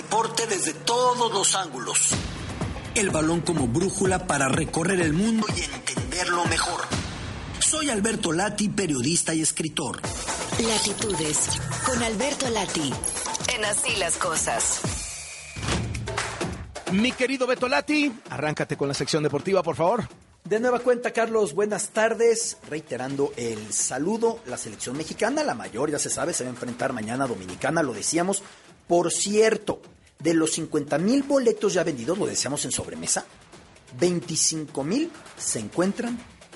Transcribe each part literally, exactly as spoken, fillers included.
deporte desde todos los ángulos. El balón como brújula para recorrer el mundo y entenderlo mejor. Soy Alberto Lati, periodista y escritor. Latitudes, con Alberto Lati, en Así las Cosas. Mi querido Beto Lati, arráncate con la sección deportiva, por favor. De nueva cuenta, Carlos, buenas tardes. Reiterando el saludo, la selección mexicana, la mayor, ya se sabe, se va a enfrentar mañana a Dominicana, lo decíamos. Por cierto, de los cincuenta mil boletos ya vendidos, lo decíamos en sobremesa, veinticinco mil se encuentran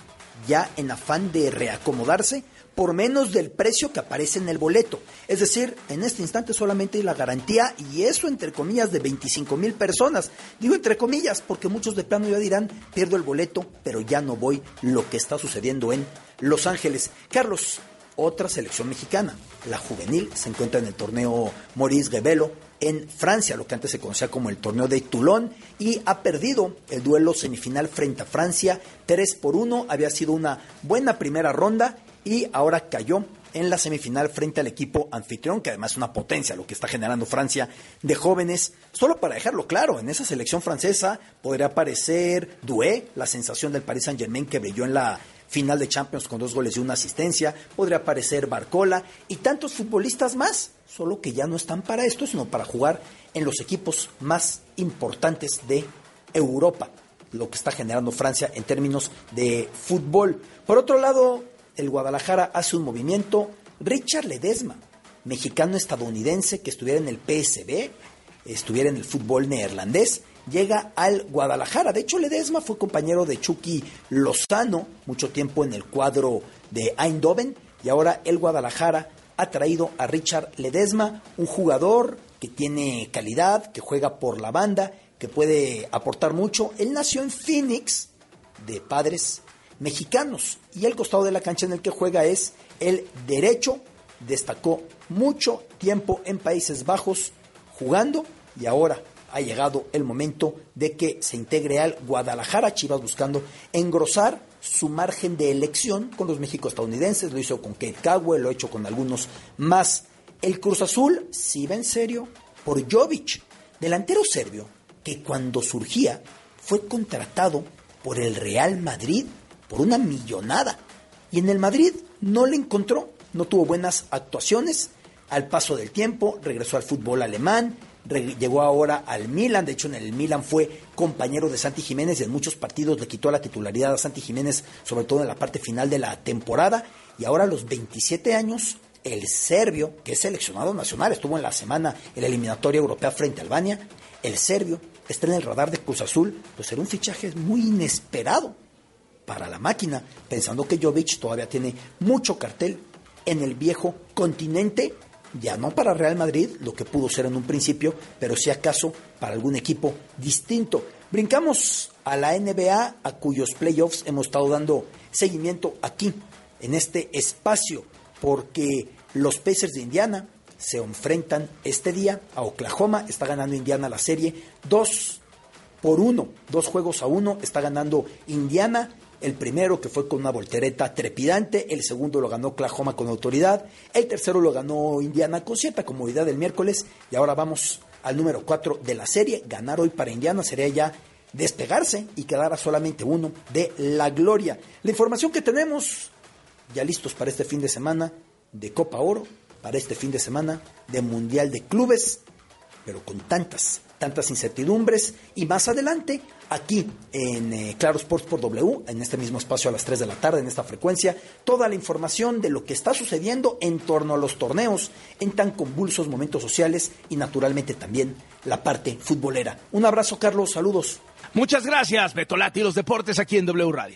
ya en afán de reacomodarse por menos del precio que aparece en el boleto. Es decir, en este instante solamente hay la garantía, y eso entre comillas, de veinticinco mil personas. Digo entre comillas porque muchos de plano ya dirán, pierdo el boleto, pero ya no voy, lo que está sucediendo en Los Ángeles. Carlos, otra selección mexicana, la juvenil, se encuentra en el torneo Maurice Revello en Francia, lo que antes se conocía como el torneo de Toulon, y ha perdido el duelo semifinal frente a Francia, tres por uno. Había sido una buena primera ronda y ahora cayó en la semifinal frente al equipo anfitrión, que además es una potencia lo que está generando Francia de jóvenes. Solo para dejarlo claro, en esa selección francesa podría aparecer Doué, la sensación del Paris Saint-Germain que brilló en la final de Champions con dos goles y una asistencia, podría aparecer Barcola y tantos futbolistas más, solo que ya no están para esto, sino para jugar en los equipos más importantes de Europa, lo que está generando Francia en términos de fútbol. Por otro lado, el Guadalajara hace un movimiento. Richard Ledesma, mexicano-estadounidense que estuviera en el P S V, estuviera en el fútbol neerlandés, llega al Guadalajara. De hecho, Ledesma fue compañero de Chucky Lozano mucho tiempo en el cuadro de Eindhoven, y ahora el Guadalajara ha traído a Richard Ledesma, un jugador que tiene calidad, que juega por la banda, que puede aportar mucho. Él nació en Phoenix, de padres mexicanos, y el costado de la cancha en el que juega es el derecho. Destacó mucho tiempo en Países Bajos jugando, y ahora ha llegado el momento de que se integre al Guadalajara. Chivas buscando engrosar su margen de elección con los mexico-estadounidenses. Lo hizo con Kate Cowell, lo ha hecho con algunos más. El Cruz Azul sí va en serio por Jovic, delantero serbio que cuando surgía fue contratado por el Real Madrid por una millonada, y en el Madrid no le encontró, no tuvo buenas actuaciones. Al paso del tiempo regresó al fútbol alemán, llegó ahora al Milan. De hecho, en el Milan fue compañero de Santi Jiménez y en muchos partidos le quitó la titularidad a Santi Jiménez, sobre todo en la parte final de la temporada. Y ahora a los veintisiete años, el serbio, que es seleccionado nacional, estuvo en la semana en la eliminatoria europea frente a Albania, el serbio está en el radar de Cruz Azul. Pues será un fichaje muy inesperado para la máquina, pensando que Jovic todavía tiene mucho cartel en el viejo continente. Ya no para Real Madrid, lo que pudo ser en un principio, pero si acaso para algún equipo distinto. Brincamos a la N B A, a cuyos playoffs hemos estado dando seguimiento aquí, en este espacio, porque los Pacers de Indiana se enfrentan este día a Oklahoma. Está ganando Indiana la serie dos por uno, dos juegos a uno, está ganando Indiana. El primero, que fue con una voltereta trepidante, el segundo lo ganó Oklahoma con autoridad, el tercero lo ganó Indiana con cierta comodidad el miércoles, y ahora vamos al número cuatro de la serie. Ganar hoy para Indiana sería ya despegarse y quedar a solamente uno de la gloria. La información que tenemos, ya listos para este fin de semana de Copa Oro, para este fin de semana de Mundial de Clubes, pero con tantas, tantas incertidumbres, y más adelante, aquí en eh, Claro Sports por W, en este mismo espacio a las tres de la tarde, en esta frecuencia, toda la información de lo que está sucediendo en torno a los torneos en tan convulsos momentos sociales, y naturalmente también la parte futbolera. Un abrazo, Carlos, saludos. Muchas gracias, Beto Lati, los deportes aquí en W Radio.